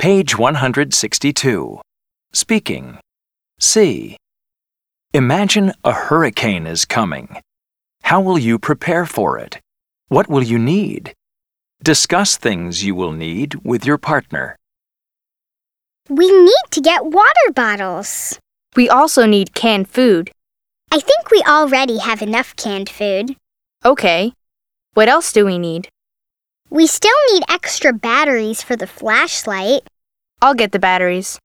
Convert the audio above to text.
Page 162. Speaking. C. Imagine a hurricane is coming. How will you prepare for it? What will you need? Discuss things you will need with your partner. We need to get water bottles. We also need canned food. I think we already have enough canned food. Okay. What else do we need? We still need extra batteries for the flashlight. I'll get the batteries.